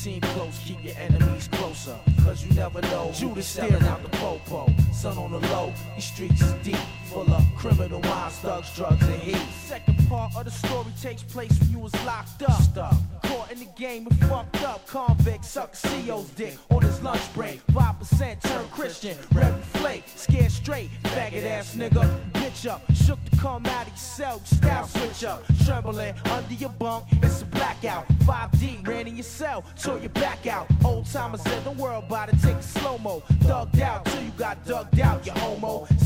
team close, keep your enemies closer. Cause you never know. Judas stealing out the popo. Sun on the low, these streets is deep. Full of criminal minds, thugs, drugs, and heat. Second part of the story takes place when you was locked up. Stuck. Caught in the game and fucked up. Convict suck CEO's dick on his lunch break. 5% turned Christian. Rebel flake. Scared straight. Faggot ass nigga. Bitch up. Shook to come out of your cell. Style switch up. Trembling under your bunk. It's a blackout. 5D. Ran in your cell. Tore your back out. Old timer said don't worry about it. Take it slow-mo. Thugged out till you got dugged out. You homo.